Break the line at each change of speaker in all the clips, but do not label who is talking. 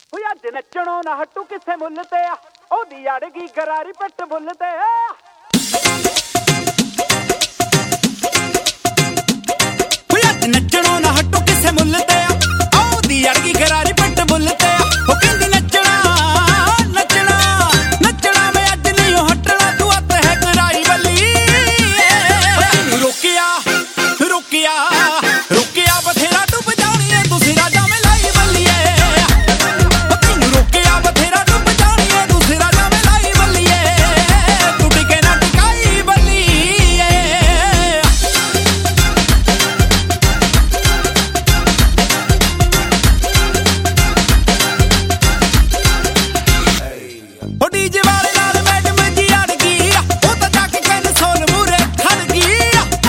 ਓਏ ਅੱਜ ਨੱਚਣੋਂ ਨਾ ਹਟੂ ਕਿਸੇ ਮੁੱਲ ਤੇ ਆ ਉਹਦੀ ਅੜਗੀ ਗਰਾਰੀ ਪਿੱਟ ਬੁੱਲ ਤੇ ਓਏ ਅੱਜ ਨੱਚਣੋਂ ਨਾ ਹਟੂ ਕਿਸੇ ਮੁੱਲ ਤੇ ਆ ਉਹਦੀ ਅੜਗੀ ਗਰਾਰੀ ਪਿੱਟ ਬੁੱਲ ਤੇ ਉਹ ਕਹਿੰਦੀ ਨੱਚਣਾ ਨੱਚਣਾ ਨੱਚਣਾ ਮੈਂ ਅੱਜ ਨਹੀਂ ਹਟਣਾ ਤੂੰ ਅੱਤ ਹੈ ਗਰਾਰੀ ਬੱਲੀ ਰੁਕਿਆ ਰੁਕਿਆ ਰੁਕਿਆ ਬਥੇਰਾ ਡੁੱਬ ਜਾਣੀ ਏ ਤੁਸੀਂ ਰਾਜਾ ਮੈਂ ਲਾਈ ਬੱਲੀਏ ਤੈਨੂੰ ਰੁਕਿਆ ਬਥੇਰਾ ਡੁੱਬ ਜਾਣੀ ਏ ਤੁਸੀਂ ਰਾਜਾ ਮੈਂ ਲਾਈ ਬੱਲੀਏ ਤੂੰ ਟਿਕੇ ਨਾ ਟਿਕਾਈ ਬੱਲੀਏ ਉਹ ਡੀਜੇ ਵਾਲੇ ਨਾਲ ਮੈਡਮ ਜੀ ਅੜ ਗਈ ਉਹ ਤਾਂ ਜਾ ਕੇ ਕਹਿੰਨ ਸੋਨ ਮੂਰੇ ਖੜ ਗਈ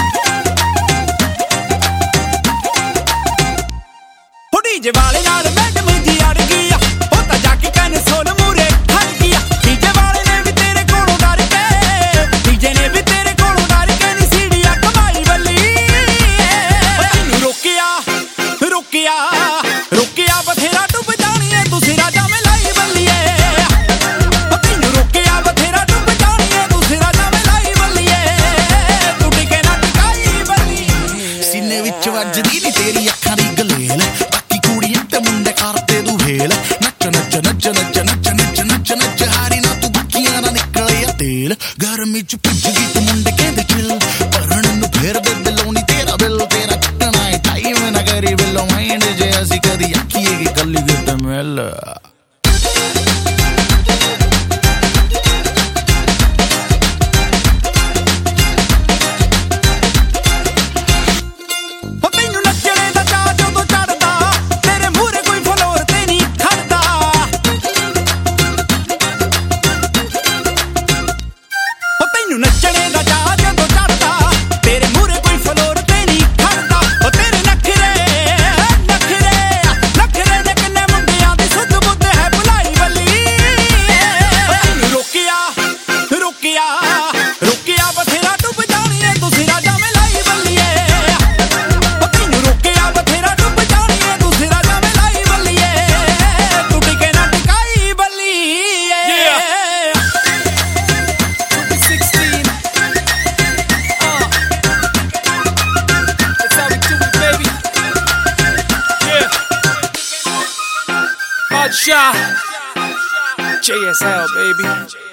ਉਹ ਡੀਜੇ ਵਾਲੇ ਨਾਲ ਮੈਡਮ ਜੀ ਅੜ ਗਈ ਉਹ ਤਾਂ ਜਾ ਕੇ ਕਹਿੰਨ ਸੋਨ ਮੂਰੇ ਖੜ ਗਈ ਡੀਜੇ ਵਾਲੇ ਨੇ ਵੀ ਤੇਰੇ ਕੋਲੋਂ ਡਰ ਕੇ ਡੀਜੇ ਨੇ ਵੀ ਤੇਰੇ ਕੋਲੋਂ ਡਰ ਕੇ ਨੀ ਸੀੜੀਆਂ ਕਮਾਈ ਬੱਲੀ ਤੈਨੂੰ ਰੁਕਿਆ ਰੁਕਿਆ ਰੁਕਿਆ ਬਥੇਰਾ ਡੁੱਬ ਜਾਣੀ ਏ ਤੁਸੀਂ ਰਾਜਾ ਮੈਂ ਲਾਈ ਬੱਲੀਏ ਤੈਨੂੰ ਰੁਕਿਆ ਬਥੇਰਾ ਡੁੱਬ ਜਾਣੀ ਏ ਤੁਸੀਂ ਰਾਜਾ ਮੈਂ ਲਾਈ ਬੱਲੀਏ ਤੂੰ ਟਿਕੇ ਨਾ ਟਿਕਾਈ ਬੱਲੀ
ਸੀਨੇ ਵਿੱਚ ਵੱਜਦੀ ਨੀ ਤੇਰੀ ਅੱਖਾਂ ਦੀ ਗਲੇਲ ਬਾਕੀ ਕੁੜੀਆਂ ਤੇ ਮੁੰਡੇ ਕਰਦੇ ਤੂੰ ਵੇਲ ਨੱਚ ਨੱਚ ਨੱਚ ਨੱਚ ਨੱਚ ਨੱਚ ਨੱਚ ਨੱਚ ਹਾਰੀ ਨਾ ਤੂੰ ਬੱਕੀਆਂ ਨਾ ਨਿਕਲਿਆ ਤੇਲ ਗਰਮੀ ਚ ਭੁੱਜ ਗਈ ਤੂੰ ਮੁੰਡੇ ਕਹਿੰਦੇ ਚਿਲ ਭਰਨ ਨੂੰ ਫੇਰ ਦੇ ਬਿੱਲੋਂ ਨੀ ਤੇਰਾ ਬਿੱਲ ਤੇਰਾ ਕੱਟਣਾ ਏ ਟਾਈਮ ਨਾ ਕਰੀ ਬਿੱਲੋਂ ਮਾਈਂਡ ਜੇ ਅਸੀਂ ਕਦੀ ਆਖੀਏ ਕਿ ਕੱਲੀ ਕਿਤੇ ਮਿਲ
ਉਹ ਤੈਨੂੰ ਨੱਚਣੇ ਦਾ ਚਾਅ ਜਦੋਂ ਚੜਦਾ ਤੇਰੇ ਮੂਹਰੇ ਕੋਈ ਫਲੋਰ ਤੇ ਨਹੀਂ ਖੜਦਾ ਉਹ ਤੈਨੂੰ ਨੱਚਣੇ ਦਾ ਚਾਅ ਜਦੋਂ ਚੜਦਾ ਤੇਰੇ ਮੂਹਰੇ ਕੋਈ ਫਲੋਰ ਤੇ ਨਹੀਂ ਖੜਦਾ ਉਹ ਤੇਰੇ ਨਖਰੇ ਨਖਰੇ ਨਖਰੇ ਦੇ ਕਿੰਨੇ ਮੁੰਡਿਆਂ ਦੀ ਸੁੱਧ ਬੁੱਧ ਹੈ ਭੁਲਾਈ ਬੱਲੀ ਤੈਨੂੰ ਰੁਕਿਆ ਰੁਕਿਆ ਰੁਕਿਆ ਬਥੇਰਾ ਡੁੱਬ ਜਾਣੀ ਏ ਤੁਸੀਂ ਰਾਜਾ ਮੈਂ ਲਾਈ ਬੱਲੀਏ ਤੈਨੂੰ ਰੁਕਿਆ ਬਥੇਰਾ ਡੁੱਬ ਜਾਣੀ ਏ ਤੁਸੀਂ ਰਾਜਾ ਮੈਂ ਲਾਈ ਬੱਲੀਏ ਤੂੰ ਟਿਕੇ ਨਾ ਟਿਕਾਈ ਬੱਲੀਏ 16 That's how we do it, baby. Yeah. Hot shot. JSL, baby.